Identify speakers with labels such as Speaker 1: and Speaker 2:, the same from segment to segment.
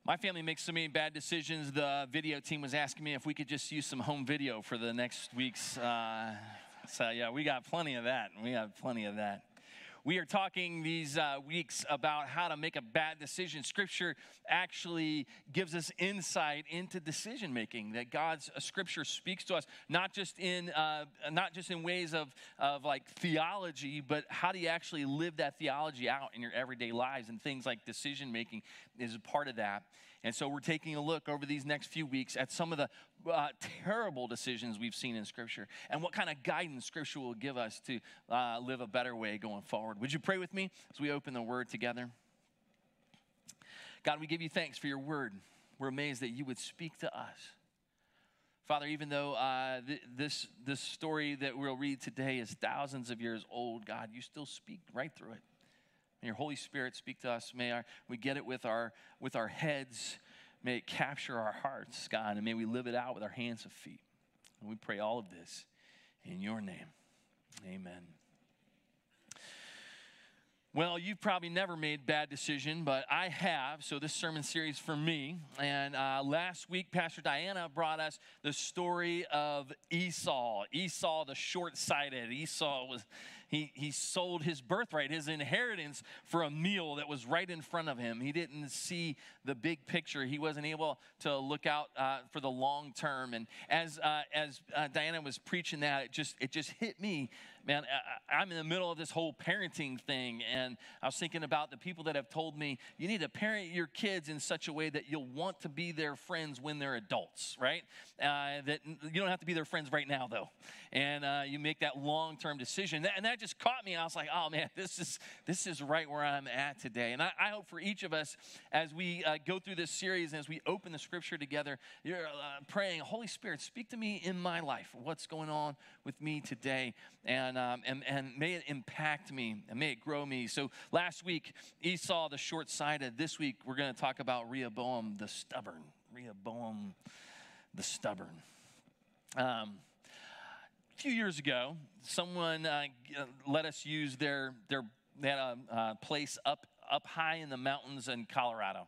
Speaker 1: My family makes so many bad decisions. The video team was asking me if we could just use some home video for the next week's. So yeah, we got plenty of that. We are talking these weeks about how to make a bad decision. Scripture actually gives us insight into decision making. That God's Scripture speaks to us not just in ways of like theology, but how do you actually live that theology out in your everyday lives? And things like decision making is a part of that. And so we're taking a look over these next few weeks at some of the terrible decisions we've seen in Scripture and what kind of guidance Scripture will give us to live a better way going forward. Would you pray with me as we open the Word together? God, we give you thanks for your Word. We're amazed that you would speak to us. Father, even though this story that we'll read today is thousands of years old, God, you still speak right through it. May your Holy Spirit speak to us. May we get it with our heads. May it capture our hearts, God, and may we live it out with our hands and feet. And we pray all of this in your name. Amen. Well, you've probably never made a bad decision, but I have, so this sermon series for me. And last week, Pastor Diana brought us the story of Esau. Esau the short-sighted. Esau was... He sold his birthright, his inheritance, for a meal that was right in front of him. He didn't see the big picture. He wasn't able to look out for the long term. And as Diana was preaching that, it just hit me. Man, I'm in the middle of this whole parenting thing, and I was thinking about the people that have told me, you need to parent your kids in such a way that you'll want to be their friends when they're adults, right? That you don't have to be their friends right now, though. And you make that long-term decision. And that just caught me. I was like, oh, man, this is right where I'm at today. And I hope for each of us, as we go through this series and as we open the Scripture together, you're praying, Holy Spirit, speak to me in my life. What's going on with me today? And may it impact me, and may it grow me. So last week, Esau the short-sighted. This week, we're going to talk about Rehoboam the stubborn. Rehoboam the stubborn. A few years ago, someone let us use they had a place up high in the mountains in Colorado.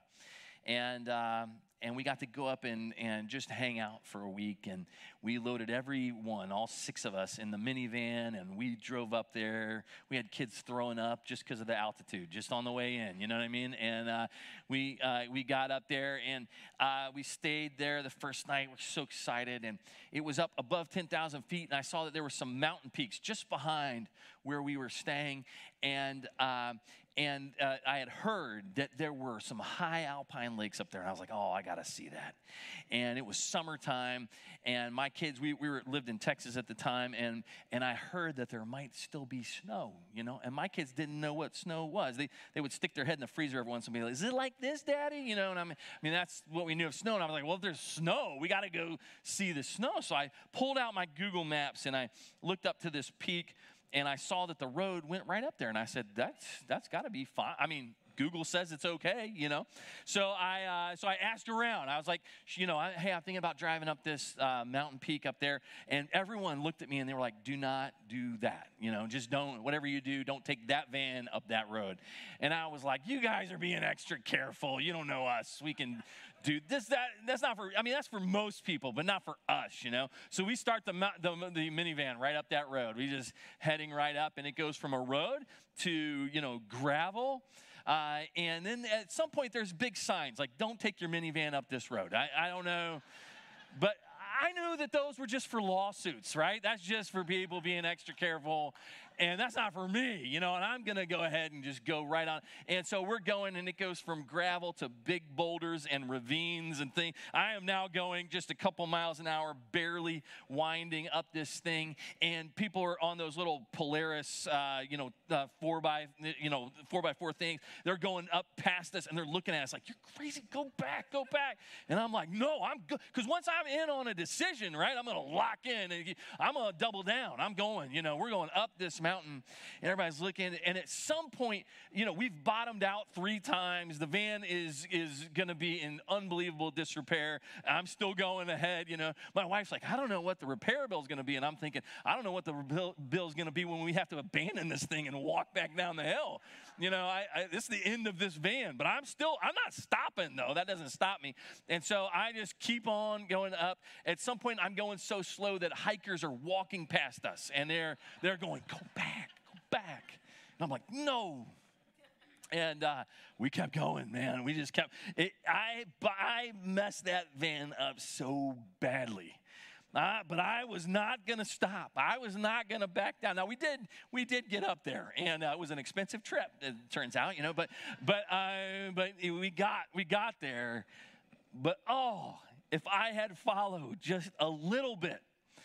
Speaker 1: And we got to go up and just hang out for a week. And we loaded everyone, all 6 of us, in the minivan. And we drove up there. We had kids throwing up just because of the altitude, just on the way in. You know what I mean? And we got up there. And we stayed there the first night. We're so excited. And it was up above 10,000 feet. And I saw that there were some mountain peaks just behind where we were staying. And I had heard that there were some high alpine lakes up there. And I was like, oh, I got to see that. And it was summertime. And my kids, we lived in Texas at the time. And I heard that there might still be snow, you know. And my kids didn't know what snow was. They would stick their head in the freezer every once and be like, is it like this, Daddy? You know, and I mean, that's what we knew of snow. And I was like, well, if there's snow, we got to go see the snow. So I pulled out my Google Maps and I looked up to this peak. And I saw that the road went right up there. And I said, that's got to be fine. I mean, Google says it's okay, you know. So I asked around. I was like, you know, hey, I'm thinking about driving up this mountain peak up there. And everyone looked at me and they were like, do not do that. You know, just don't, whatever you do, don't take that van up that road. And I was like, you guys are being extra careful. You don't know us. We can do this, that's not for, I mean, that's for most people, but not for us, you know. So we start the minivan right up that road. We just heading right up, and it goes from a road to, you know, gravel. And then at some point there's big signs like, don't take your minivan up this road. I don't know, but I knew that those were just for lawsuits, right? That's just for people being extra careful. And that's not for me, you know, and I'm going to go ahead and just go right on. And so we're going, and it goes from gravel to big boulders and ravines and things. I am now going just a couple miles an hour, barely winding up this thing. And people are on those little Polaris, 4x4 things. They're going up past us, and they're looking at us like, you're crazy, go back. And I'm like, no, I'm good. Because once I'm in on a decision, right, I'm going to lock in. And I'm going to double down. I'm going, you know, we're going up this mountain, and everybody's looking. And at some point, you know, we've bottomed out 3 times. The van is going to be in unbelievable disrepair. I'm still going ahead, you know. My wife's like, I don't know what the repair bill is going to be. And I'm thinking, I don't know what the bill is going to be when we have to abandon this thing and walk back down the hill. This is the end of this van, but I'm not stopping though. That doesn't stop me. And so I just keep on going up. At some point, I'm going so slow that hikers are walking past us, and they're going, go back. And I'm like, no. And we kept going, man. We just kept. I messed that van up so badly. But I was not going to stop. I was not going to back down. Now, we did get up there, and it was an expensive trip, it turns out, but we got there. But, if I had followed just a little bit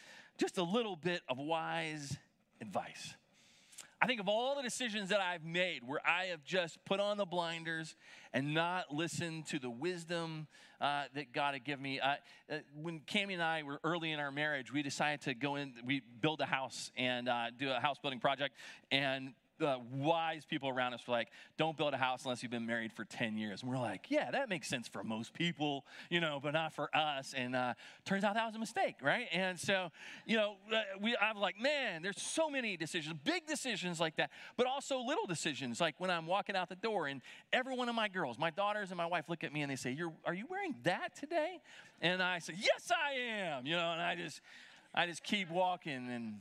Speaker 1: of wise advice. I think of all the decisions that I've made where I have just put on the blinders and not listened to the wisdom that God had given me. When Cammie and I were early in our marriage, we decided to we build a house and do a house building project. And wise people around us were like, don't build a house unless you've been married for 10 years. And we're like, yeah, that makes sense for most people, but not for us. And turns out that was a mistake, right? And so, I'm like, man, there's so many decisions, big decisions like that, but also little decisions, like when I'm walking out the door and every one of my girls, my daughters and my wife look at me and they say, are you wearing that today? And I say, yes, I am, and I just keep walking, and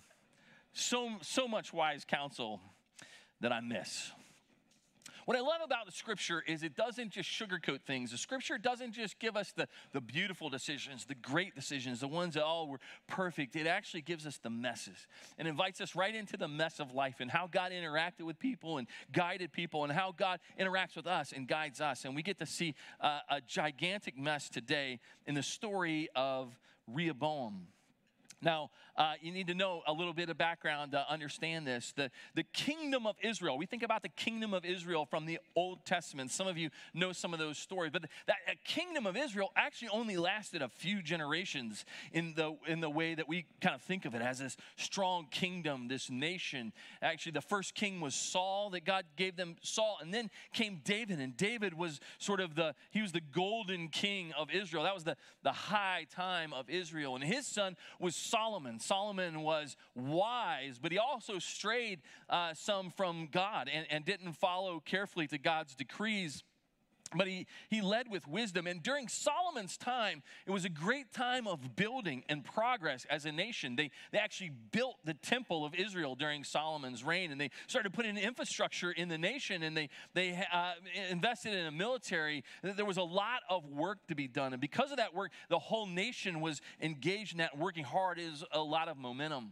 Speaker 1: so much wise counsel that I miss. What I love about the scripture is it doesn't just sugarcoat things. The scripture doesn't just give us the beautiful decisions, the great decisions, the ones that all were perfect. It actually gives us the messes and invites us right into the mess of life and how God interacted with people and guided people and how God interacts with us and guides us. And we get to see a gigantic mess today in the story of Rehoboam. Now, you need to know a little bit of background to understand this. The kingdom of Israel, we think about the kingdom of Israel from the Old Testament. Some of you know some of those stories. But that kingdom of Israel actually only lasted a few generations in the way that we kind of think of it as this strong kingdom, this nation. Actually, the first king was Saul, that God gave them Saul. And then came David. And David was he was the golden king of Israel. That was the high time of Israel. And his son was Solomon. Solomon was wise, but he also strayed some from God and didn't follow carefully to God's decrees. But he led with wisdom. And during Solomon's time, it was a great time of building and progress as a nation. They actually built the temple of Israel during Solomon's reign. And they started putting infrastructure in the nation. And they invested in a military. There was a lot of work to be done. And because of that work, the whole nation was engaged in that. Working hard is a lot of momentum.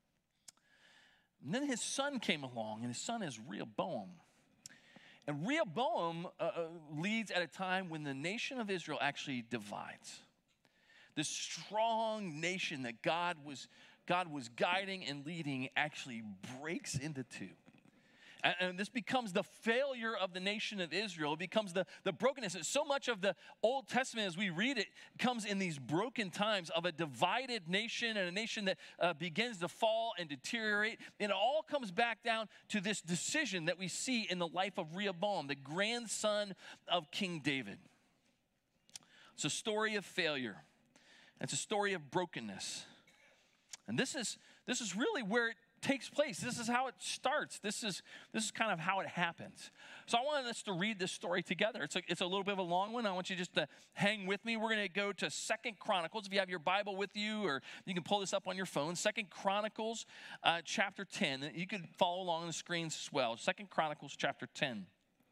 Speaker 1: And then his son came along. And his son is Rehoboam. And Rehoboam leads at a time when the nation of Israel actually divides. This strong nation that God was guiding and leading actually breaks into two. And this becomes the failure of the nation of Israel. It becomes the brokenness. And so much of the Old Testament, as we read it, comes in these broken times of a divided nation and a nation that begins to fall and deteriorate. And it all comes back down to this decision that we see in the life of Rehoboam, the grandson of King David. It's a story of failure. It's a story of brokenness. And this is really where it takes place. This is how it starts. This is kind of how it happens. So I wanted us to read this story together. It's a little bit of a long one. I want you just to hang with me. We're going to go to 2 Chronicles. If you have your Bible with you, or you can pull this up on your phone. 2 Chronicles chapter 10. You could follow along on the screens as well. 2 Chronicles chapter 10.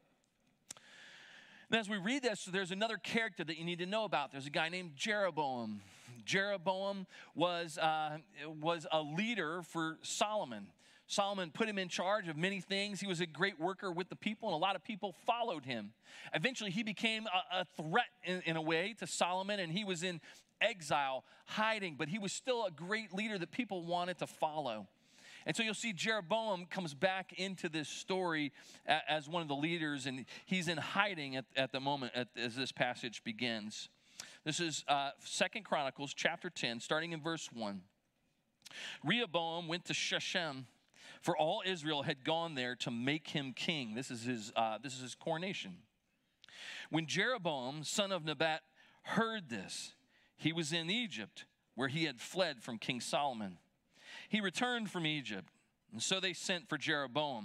Speaker 1: And as we read this, there's another character that you need to know about. There's a guy named Jeroboam. Jeroboam was a leader for Solomon. Solomon put him in charge of many things. He was a great worker with the people, and a lot of people followed him. Eventually, he became a threat in a way to Solomon, and he was in exile, hiding, but he was still a great leader that people wanted to follow. And so you'll see Jeroboam comes back into this story as one of the leaders, and he's in hiding at the moment as this passage begins. This is 2 Chronicles chapter 10, starting in verse 1. Rehoboam went to Shechem, for all Israel had gone there to make him king. This is his coronation. When Jeroboam, son of Nebat, heard this, he was in Egypt, where he had fled from King Solomon. He returned from Egypt, and so they sent for Jeroboam.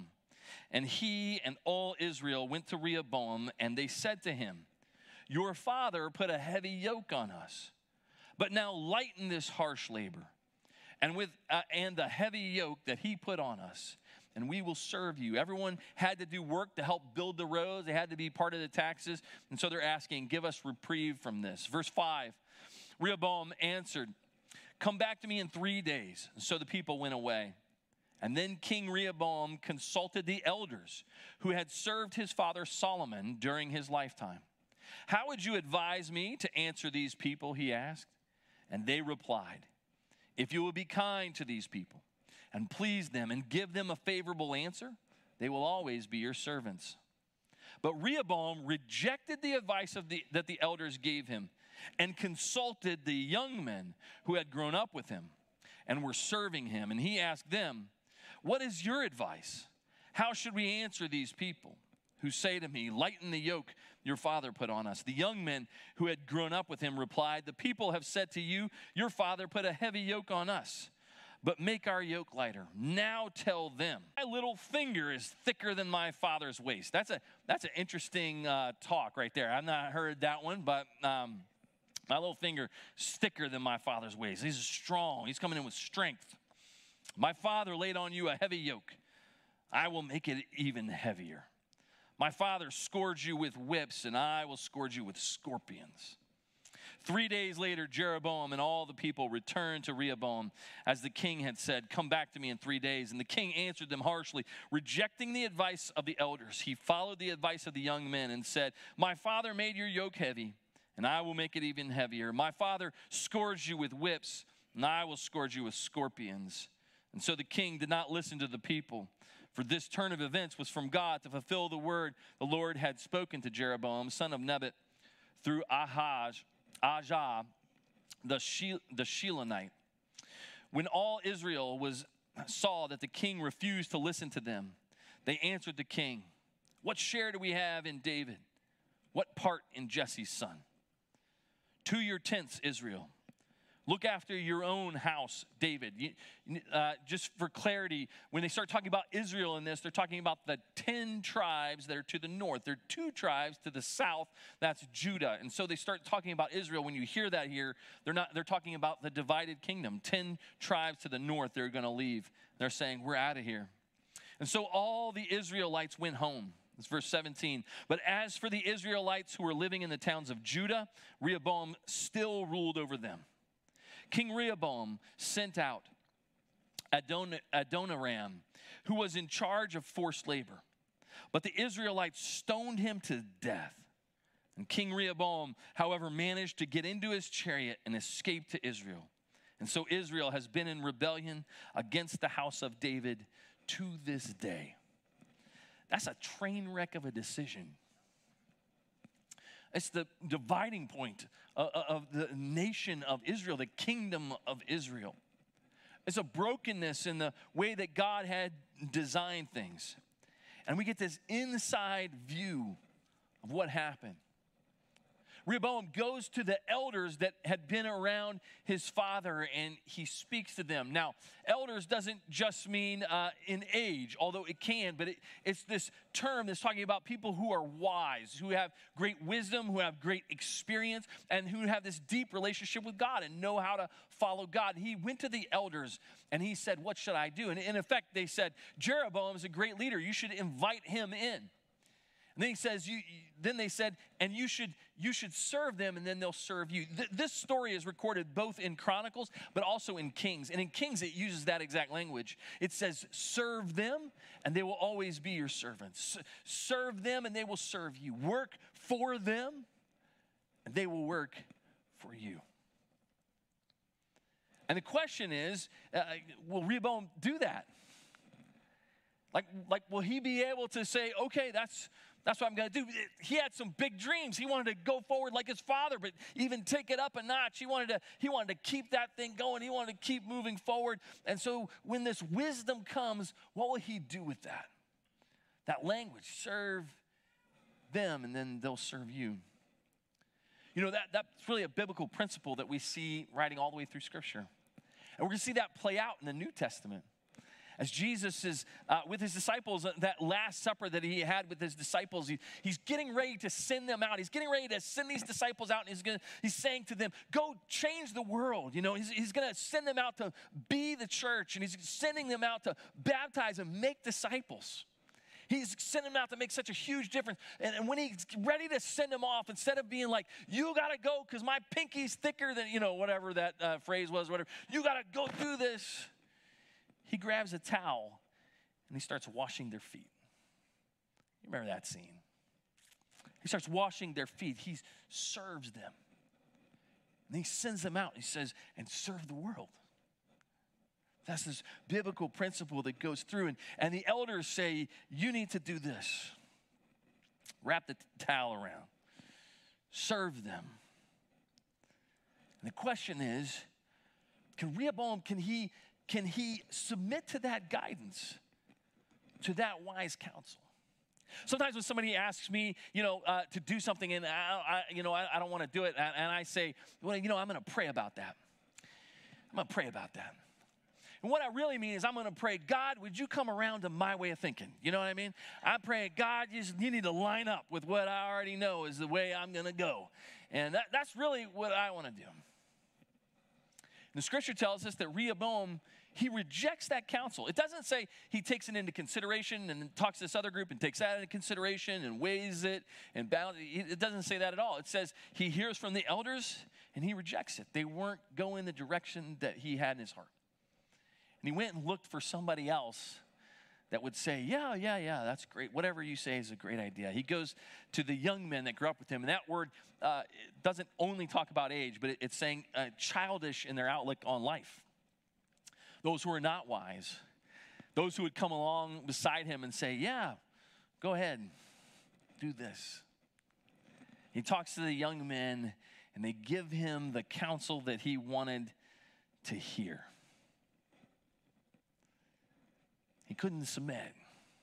Speaker 1: And he and all Israel went to Rehoboam, and they said to him, your father put a heavy yoke on us, but now lighten this harsh labor, and the heavy yoke that he put on us, and we will serve you. Everyone had to do work to help build the roads. They had to be part of the taxes, and so they're asking, give us reprieve from this. Verse 5, Rehoboam answered, come back to me in 3 days. And so the people went away. And then King Rehoboam consulted the elders who had served his father Solomon during his lifetime. How would you advise me to answer these people, he asked. And they replied, if you will be kind to these people and please them and give them a favorable answer, they will always be your servants. But Rehoboam rejected the advice that the elders gave him and consulted the young men who had grown up with him and were serving him. And he asked them, what is your advice? How should we answer these people who say to me, lighten the yoke your father put on us? The young men who had grown up with him replied, the people have said to you, your father put a heavy yoke on us, but make our yoke lighter. Now tell them, my little finger is thicker than my father's waist. That's an interesting talk right there. I've not heard that one, but my little finger is thicker than my father's waist. He's strong. He's coming in with strength. My father laid on you a heavy yoke. I will make it even heavier. My father scourged you with whips, and I will scourge you with scorpions. 3 days later, Jeroboam and all the people returned to Rehoboam, as the king had said, come back to me in 3 days. And the king answered them harshly, rejecting the advice of the elders. He followed the advice of the young men and said, my father made your yoke heavy, and I will make it even heavier. My father scourged you with whips, and I will scourge you with scorpions. And so the king did not listen to the people, for this turn of events was from God to fulfill the word the Lord had spoken to Jeroboam, son of Nebat, through Ahijah, the Shilonite. When all Israel saw that the king refused to listen to them, they answered the king, what share do we have in David? What part in Jesse's son? To your tents, Israel. Look after your own house, David. Just for clarity, when they start talking about Israel in this, they're talking about the 10 tribes that are to the north. There are 2 tribes to the south, that's Judah. And so they start talking about Israel. When you hear that here, they're talking about the divided kingdom. 10 tribes to the north they're going to leave. They're saying, we're out of here. And so all the Israelites went home. It's verse 17. But as for the Israelites who were living in the towns of Judah, Rehoboam still ruled over them. King Rehoboam sent out Adoniram, who was in charge of forced labor. But the Israelites stoned him to death. And King Rehoboam, however, managed to get into his chariot and escape to Israel. And so Israel has been in rebellion against the house of David to this day. That's a train wreck of a decision. It's the dividing point of the nation of Israel, the kingdom of Israel. It's a brokenness in the way that God had designed things. And we get this inside view of what happened. Rehoboam goes to the elders that had been around his father, and he speaks to them. Now, elders doesn't just mean in age, although it can, but it's this term that's talking about people who are wise, who have great wisdom, who have great experience, and who have this deep relationship with God and know how to follow God. He went to the elders, and he said, what should I do? And in effect, they said, Jeroboam is a great leader. You should invite him in. And then he says, then they said, and you should serve them, and then they'll serve you. This story is recorded both in Chronicles, but also in Kings. And in Kings, it uses that exact language. It says, serve them, and they will always be your servants. Serve them, and they will serve you. Work for them, and they will work for you. And the question is, will Rehoboam do that? Like, will he be able to say, okay, that's what I'm going to do? He had some big dreams. He wanted to go forward like his father, but even take it up a notch. He wanted to keep that thing going. He wanted to keep moving forward. And so when this wisdom comes, what will he do with that? That language, serve them, and then they'll serve you. You know, that's really a biblical principle that we see riding all the way through Scripture. And we're going to see that play out in the New Testament. As Jesus is with his disciples, that Last Supper that he had with his disciples, he's getting ready to send them out. He's getting ready to send these disciples out, and he's saying to them, go change the world. You know, he's going to send them out to be the church, and he's sending them out to baptize and make disciples. He's sending them out to make such a huge difference. And when he's ready to send them off, instead of being like, you got to go because my pinky's thicker than, whatever that phrase was, whatever. You got to go do this. He grabs a towel and he starts washing their feet. You remember that scene? He starts washing their feet. He serves them. And he sends them out. He says, and serve the world. That's this biblical principle that goes through. And the elders say, you need to do this. Wrap the towel around. Serve them. And the question is, can Rehoboam, can he submit to that guidance, to that wise counsel? Sometimes when somebody asks me, to do something, and I don't want to do it, and I say, well, I'm going to pray about that. I'm going to pray about that. And what I really mean is I'm going to pray, God, would you come around to my way of thinking? You know what I mean? I'm praying, God, you need to line up with what I already know is the way I'm going to go. And that's really what I want to do. And the scripture tells us that Rehoboam, he rejects that counsel. It doesn't say he takes it into consideration and talks to this other group and takes that into consideration and weighs it and balances. It doesn't say that at all. It says he hears from the elders and he rejects it. They weren't going the direction that he had in his heart. And he went and looked for somebody else that would say, yeah, that's great. Whatever you say is a great idea. He goes to the young men that grew up with him. And that word doesn't only talk about age, but it's saying childish in their outlook on life. Those who are not wise. Those who would come along beside him and say, yeah, go ahead, do this. He talks to the young men, and they give him the counsel that he wanted to hear. He couldn't submit.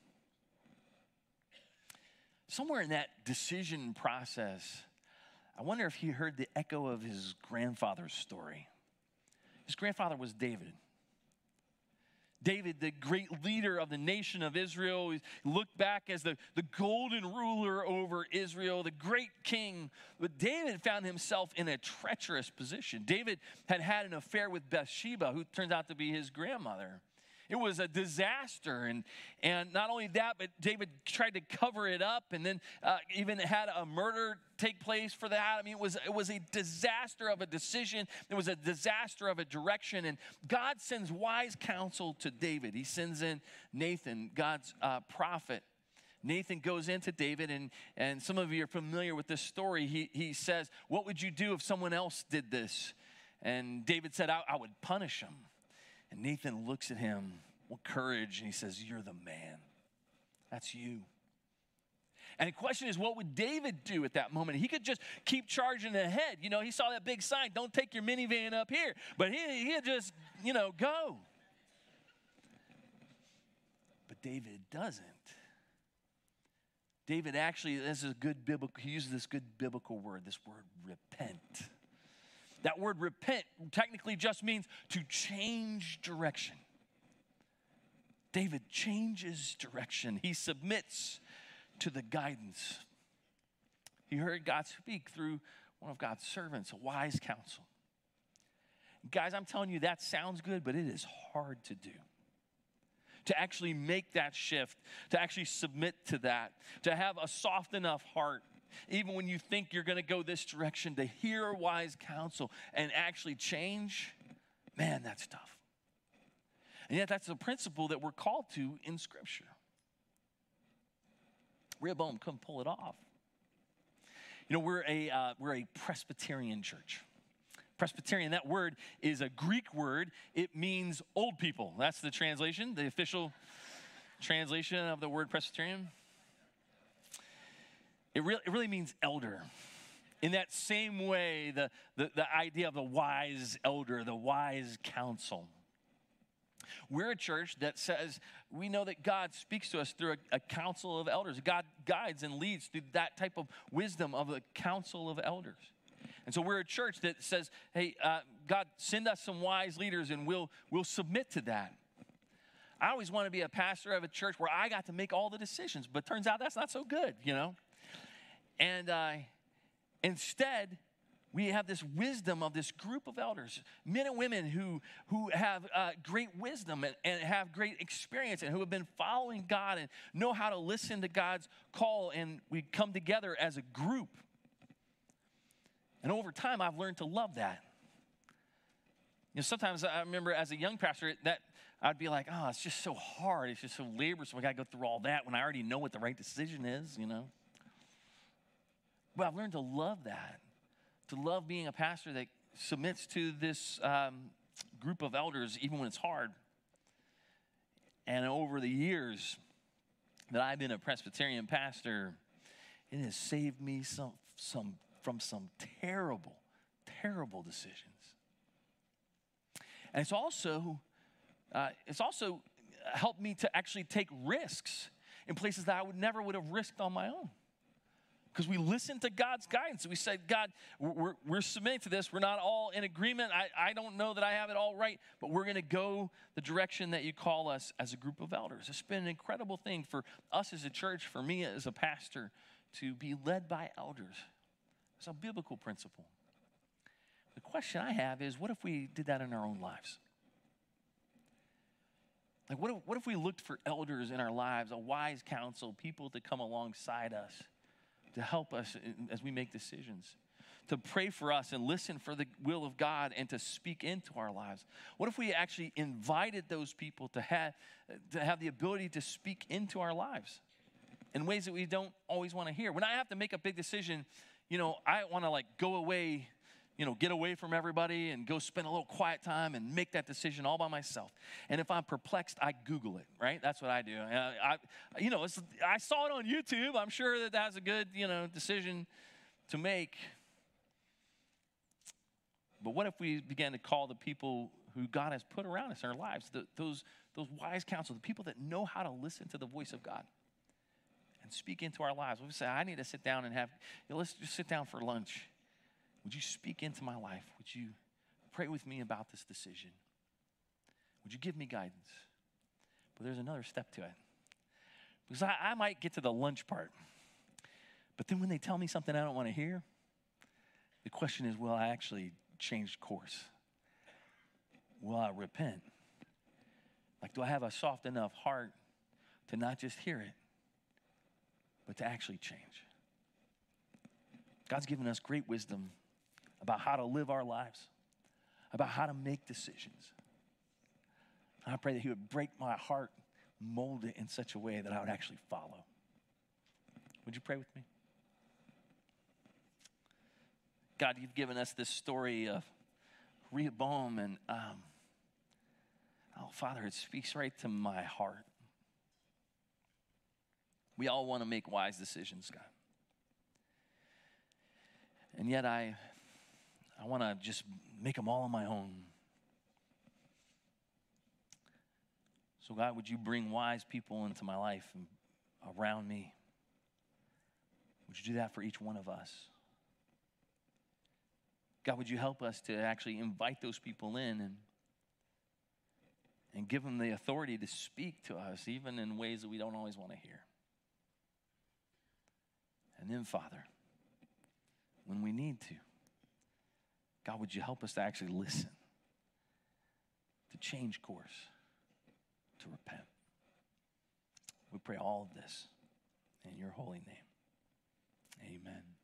Speaker 1: Somewhere in that decision process, I wonder if he heard the echo of his grandfather's story. His grandfather was David. David, the great leader of the nation of Israel, he looked back as the golden ruler over Israel, the great king. But David found himself in a treacherous position. David had had an affair with Bathsheba, who turns out to be his grandmother. It was a disaster, and not only that, but David tried to cover it up, and then even had a murder take place for that. I mean, it was a disaster of a decision. It was a disaster of a direction, and God sends wise counsel to David. He sends in Nathan, God's prophet. Nathan goes into David, and some of you are familiar with this story. He says, what would you do if someone else did this? And David said, I would punish him. And Nathan looks at him with courage, and he says, you're the man. That's you. And the question is, what would David do at that moment? He could just keep charging ahead. He saw that big sign, don't take your minivan up here. But he'd just, go. But David doesn't. David actually, he uses this good biblical word, this word repent. That word repent technically just means to change direction. David changes direction. He submits to the guidance. He heard God speak through one of God's servants, a wise counsel. Guys, I'm telling you, that sounds good, but it is hard to do. To actually make that shift, to actually submit to that, to have a soft enough heart, even when you think you're going to go this direction, to hear wise counsel and actually change, man, that's tough. And yet that's a principle that we're called to in Scripture. Rehoboam couldn't pull it off. We're a Presbyterian church. Presbyterian, that word is a Greek word. It means old people. That's the translation, the official translation of the word Presbyterian. It really means elder. In that same way, the idea of the wise elder, the wise counsel. We're a church that says we know that God speaks to us through a council of elders. God guides and leads through that type of wisdom of a council of elders. And so we're a church that says, hey, God, send us some wise leaders and we'll submit to that. I always wanted to be a pastor of a church where I got to make all the decisions, but turns out that's not so good, And instead, we have this wisdom of this group of elders, men and women who have great wisdom and have great experience and who have been following God and know how to listen to God's call. And we come together as a group. And over time, I've learned to love that. Sometimes I remember as a young pastor that I'd be like, oh, it's just so hard. It's just so laborious. I got to go through all that when I already know what the right decision is, But I've learned to love that, to love being a pastor that submits to this group of elders even when it's hard. And over the years that I've been a Presbyterian pastor, it has saved me from some terrible, terrible decisions. And it's also helped me to actually take risks in places that I never would have risked on my own. Because we listened to God's guidance. We said, God, we're submitting to this. We're not all in agreement. I don't know that I have it all right, but we're going to go the direction that you call us as a group of elders. It's been an incredible thing for us as a church, for me as a pastor, to be led by elders. It's a biblical principle. The question I have is, what if we did that in our own lives? Like, what if we looked for elders in our lives, a wise counsel, people to come alongside us, to help us as we make decisions, to pray for us and listen for the will of God and to speak into our lives? What if we actually invited those people to have the ability to speak into our lives in ways that we don't always want to hear? When I have to make a big decision, I want to go away, get away from everybody and go spend a little quiet time and make that decision all by myself. And if I'm perplexed, I Google it, right? That's what I do. I saw it on YouTube. I'm sure that's a good, decision to make. But what if we began to call the people who God has put around us in our lives, those wise counsel, the people that know how to listen to the voice of God and speak into our lives? We say, I need to sit down and let's just sit down for lunch. Would you speak into my life? Would you pray with me about this decision? Would you give me guidance? But there's another step to it. Because I might get to the lunch part. But then when they tell me something I don't want to hear, the question is, will I actually change course? Will I repent? Do I have a soft enough heart to not just hear it, but to actually change? God's given us great wisdom about how to live our lives, about how to make decisions. And I pray that he would break my heart, mold it in such a way that I would actually follow. Would you pray with me? God, you've given us this story of Rehoboam, and Father, it speaks right to my heart. We all want to make wise decisions, God. And yet I want to just make them all on my own. So God, would you bring wise people into my life and around me? Would you do that for each one of us? God, would you help us to actually invite those people in and give them the authority to speak to us, even in ways that we don't always want to hear. And then, Father, when we need to, God, would you help us to actually listen, to change course, to repent? We pray all of this in your holy name. Amen.